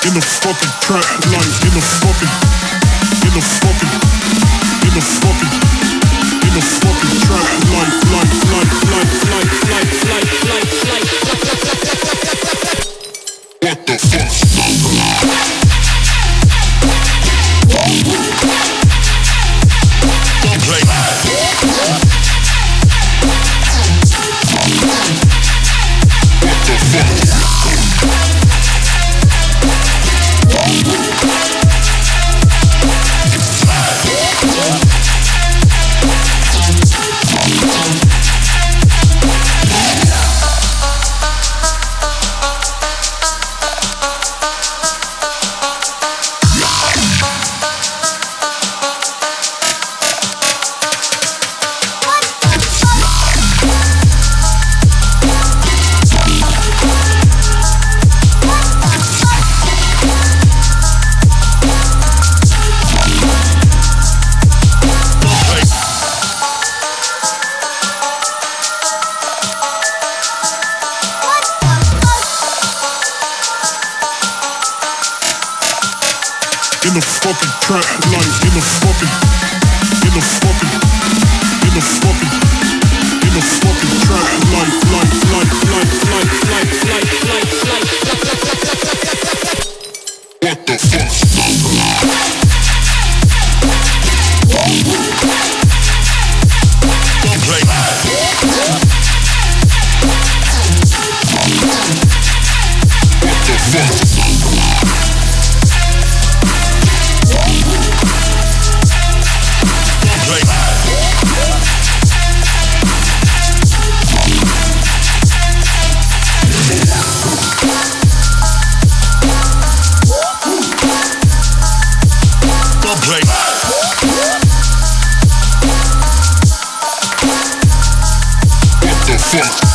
in the fucking trap, like in the fucking trap, what the fuck? Don't play. What the fuck? In the fucking trap, like in the fucking trap, like what the fuck? Don't play. What the fuck? What the fuck?